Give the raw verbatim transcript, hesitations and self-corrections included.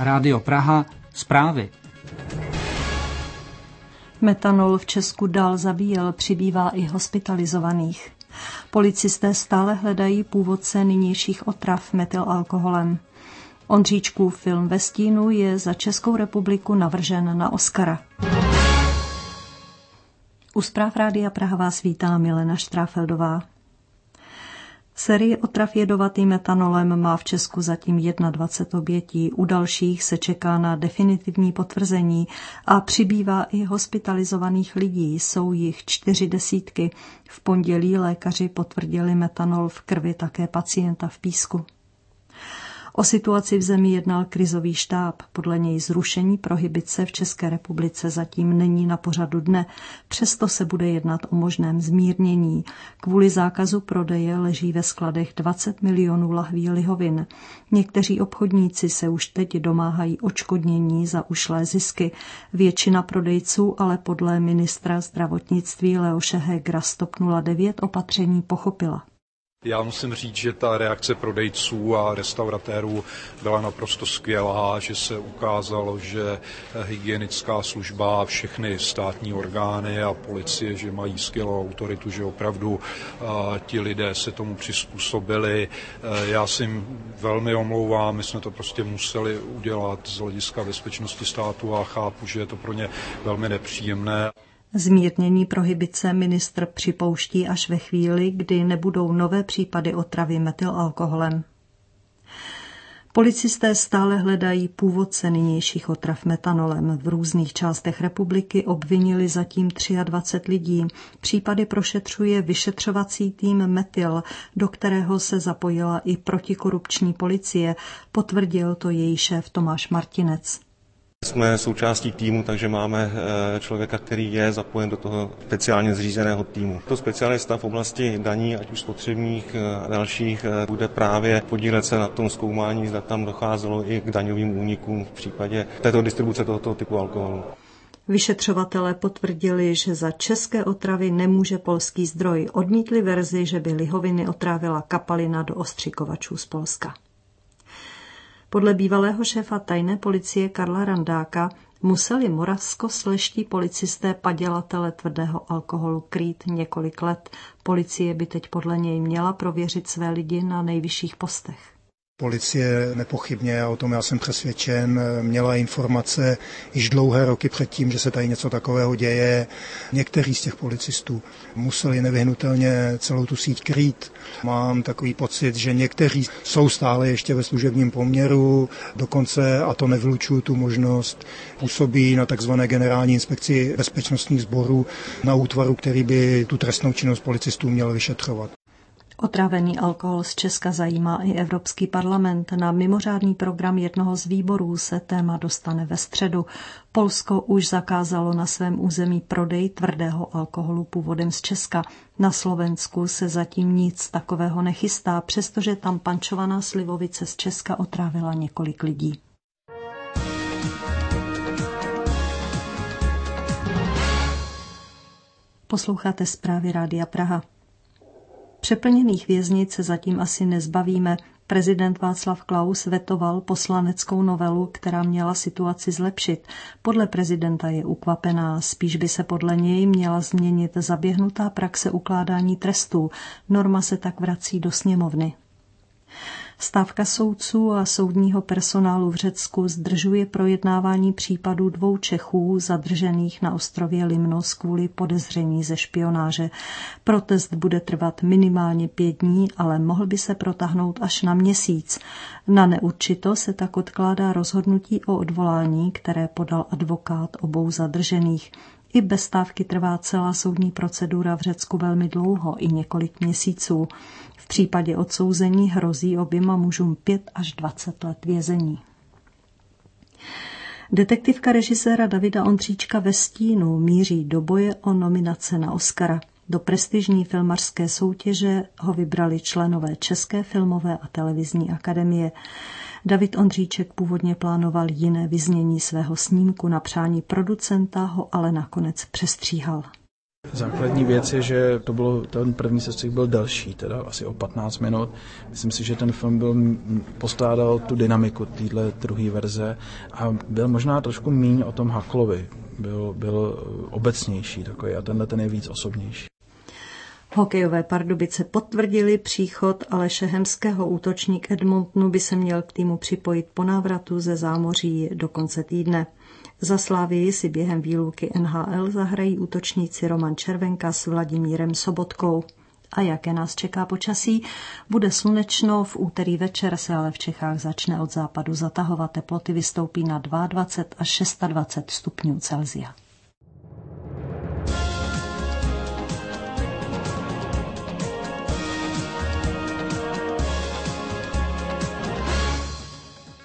Rádio Praha, zprávy. Metanol v Česku dál zabíjel, přibývá i hospitalizovaných. Policisté stále hledají původce nynějších otrav metylalkoholem. Ondříčkův film Ve stínu je za Českou republiku navržen na Oscara. U zpráv Rádia Praha vás vítá Milena Štráfeldová. Série otrav jedovatým metanolem má v Česku zatím dvacet jedna obětí, u dalších se čeká na definitivní potvrzení a přibývá i hospitalizovaných lidí, jsou jich čtyři desítky. V pondělí lékaři potvrdili metanol v krvi také pacienta v Písku. O situaci v zemi jednal krizový štáb. Podle něj zrušení prohibice v České republice zatím není na pořadu dne, přesto se bude jednat o možném zmírnění. Kvůli zákazu prodeje leží ve skladech dvacet milionů lahví lihovin. Někteří obchodníci se už teď domáhají odškodnění za ušlé zisky. Většina prodejců ale podle ministra zdravotnictví Leoše Hegera z TOP nula devět opatření pochopila. Já musím říct, že ta reakce prodejců a restauratérů byla naprosto skvělá, že se ukázalo, že hygienická služba, všechny státní orgány a policie, že mají skvělou autoritu, že opravdu uh, ti lidé se tomu přizpůsobili. Uh, já si jim velmi omlouvám, my jsme to prostě museli udělat z hlediska bezpečnosti státu a chápu, že je to pro ně velmi nepříjemné. Zmírnění prohibice ministr připouští až ve chvíli, kdy nebudou nové případy otravy metylalkoholem. Policisté stále hledají původce nynějších otrav metanolem. V různých částech republiky obvinili zatím dvacet tři lidí. Případy prošetřuje vyšetřovací tým Metyl, do kterého se zapojila i protikorupční policie, potvrdil to její šéf Tomáš Martinec. Jsme součástí týmu, takže máme člověka, který je zapojen do toho speciálně zřízeného týmu. To specialista v oblasti daní, ať už spotřebních a dalších, bude právě podílet se na tom zkoumání, zda tam docházelo i k daňovým únikům v případě této distribuce tohoto typu alkoholu. Vyšetřovatelé potvrdili, že za české otravy nemůže polský zdroj. Odmítli verzi, že by lihoviny otrávila kapalina do ostřikovačů z Polska. Podle bývalého šéfa tajné policie Karla Randáka museli moravskoslezští policisté padělatele tvrdého alkoholu krýt několik let. Policie by teď podle něj měla prověřit své lidi na nejvyšších postech. Policie nepochybně, a o tom já jsem přesvědčen, měla informace již dlouhé roky předtím, že se tady něco takového děje. Někteří z těch policistů museli nevyhnutelně celou tu síť krýt. Mám takový pocit, že někteří jsou stále ještě ve služebním poměru, dokonce, a to nevylučuju tu možnost, působí na takzvané generální inspekci bezpečnostních sborů, na útvaru, který by tu trestnou činnost policistů měl vyšetřovat. Otrávený alkohol z Česka zajímá i Evropský parlament. Na mimořádný program jednoho z výborů se téma dostane ve středu. Polsko už zakázalo na svém území prodej tvrdého alkoholu původem z Česka. Na Slovensku se zatím nic takového nechystá, přestože tam pančovaná slivovice z Česka otrávila několik lidí. Posloucháte zprávy Rádia Praha. Přeplněných věznic se zatím asi nezbavíme. Prezident Václav Klaus vetoval poslaneckou novelu, která měla situaci zlepšit. Podle prezidenta je ukvapená, spíš by se podle něj měla změnit zaběhnutá praxe ukládání trestů. Norma se tak vrací do sněmovny. Stávka soudců a soudního personálu v Řecku zdržuje projednávání případů dvou Čechů zadržených na ostrově Limnos kvůli podezření ze špionáže. Protest bude trvat minimálně pět dní, ale mohl by se protáhnout až na měsíc. Na neurčito se tak odkládá rozhodnutí o odvolání, které podal advokát obou zadržených. I bez stávky trvá celá soudní procedura v Řecku velmi dlouho, i několik měsíců. V případě odsouzení hrozí oběma mužům pět až dvacet let vězení. Detektivka režiséra Davida Ondříčka Ve stínu míří do boje o nominace na Oscara. Do prestižní filmařské soutěže ho vybrali členové České filmové a televizní akademie. David Ondříček původně plánoval jiné vyznění svého snímku, na přání producenta ho ale nakonec přestříhal. Základní věc je, že to bylo, ten první sestřih byl delší, teda asi o patnáct minut. Myslím si, že ten film byl, postrádal tu dynamiku téhle druhé verze a byl možná trošku míň o tom Haklovi. Byl, byl obecnější takový a tenhle ten je víc osobnější. Hokejové Pardubice potvrdili příchod Aleše Hemského. Útočník Edmontonu by se měl k týmu připojit po návratu ze zámoří do konce týdne. Za Slavii si během výluky N H L zahrají útočníci Roman Červenka s Vladimírem Sobotkou. A jaké nás čeká počasí? Bude slunečno, v úterý večer se ale v Čechách začne od západu zatahovat, teploty vystoupí na dvacet dva až dvacet šest stupňů Celsia.